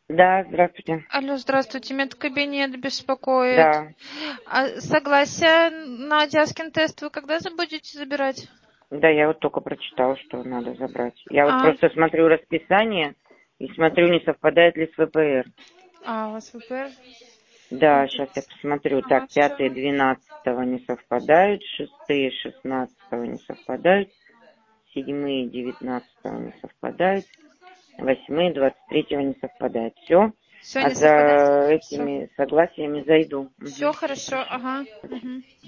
Да, здравствуйте. Алло, здравствуйте, медкабинет беспокоит. Да, Согласие на Дяскин тест вы когда будете забирать? да, я вот только прочитала, что надо забрать. Я вот А, просто смотрю расписание и смотрю, не совпадает ли с ВПР. у вас ВПР? Да, сейчас я посмотрю. Ага, Так, все. 5 12 не совпадают, 6 16 не совпадают, 7 19 не совпадают, 8 23 не совпадают. Все. Все А не совпадает? за Все. этими согласиями зайду. Все Угу, хорошо, хорошо. ага. Мгм.